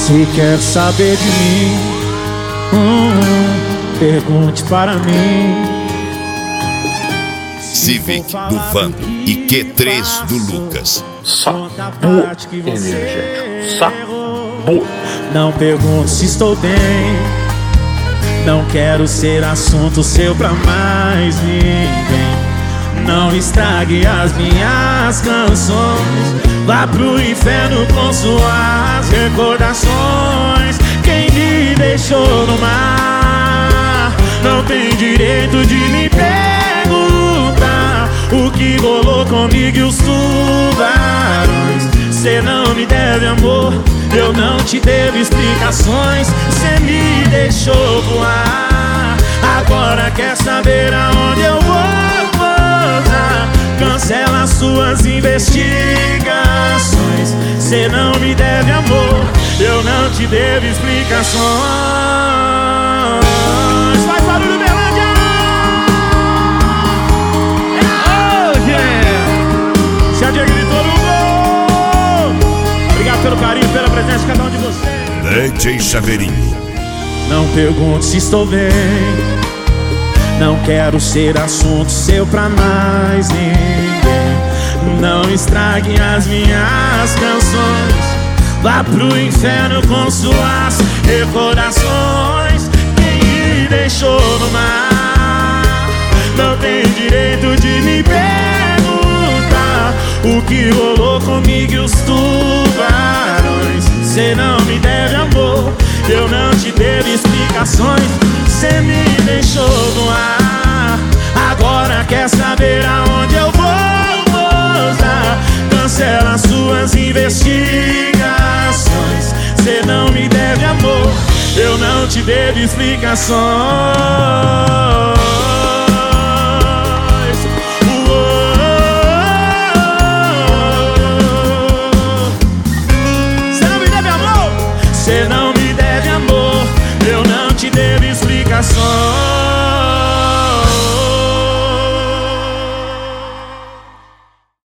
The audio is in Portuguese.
Se quer saber de mim, pergunte para mim. Civic do Vando e Q3 do Lucas. Sabor energético. Sabor. Não pergunte se estou bem. Não quero ser assunto seu pra mais ninguém. Não estrague as minhas canções. Vá pro inferno com suas recordações. Quem me deixou no mar não tem direito de me perguntar o que rolou comigo e os tubarões. Cê não me deve amor, eu não te devo explicações. Cê me deixou voar, agora quer saber aonde eu vou pousar. Cancela suas investigações. Cê não me deve amor, eu não te devo explicações. Faz barulho, Belândia! Oh, yeah! Se a Diego gritou no gol. Obrigado pelo carinho, pela presença de cada um de vocês. DJ Chaveirinho. Não pergunte se estou bem. Não quero ser assunto seu pra mais ninguém. Não estrague as minhas canções. Vá pro inferno com suas recordações. Quem me deixou no mar não tem direito de me perguntar o que rolou comigo e os tubarões. Cê não me deve amor, eu não te devo explicações. Cê me deixou no ar, agora quer saber aonde eu vou pousar. Cancela suas investigações. Cê não me deve amor, eu não te devo explicações.